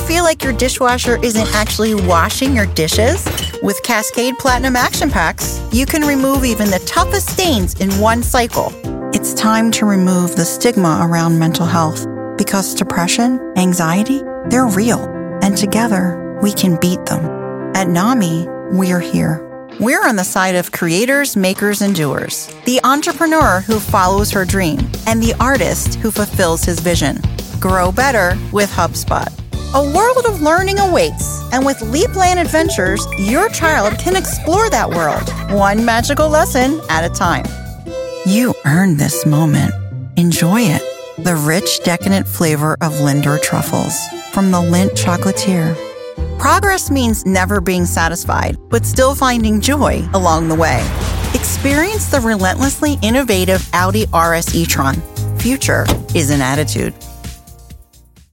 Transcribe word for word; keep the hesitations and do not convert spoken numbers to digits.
feel like your dishwasher isn't actually washing your dishes? With Cascade Platinum Action Packs, you can remove even the toughest stains in one cycle. It's time to remove the stigma around mental health because depression, anxiety, they're real, and together we can beat them. At NAMI, we're here. We're on the side of creators, makers, and doers, the entrepreneur who follows her dream, and the artist who fulfills his vision. Grow better with HubSpot. A world of learning awaits, and with LeapLand Adventures, your child can explore that world, one magical lesson at a time. You earned this moment. Enjoy it. The rich, decadent flavor of Linder truffles from the Lindt Chocolatier. Progress means never being satisfied, but still finding joy along the way. Experience the relentlessly innovative Audi R S e-tron. Future is an attitude.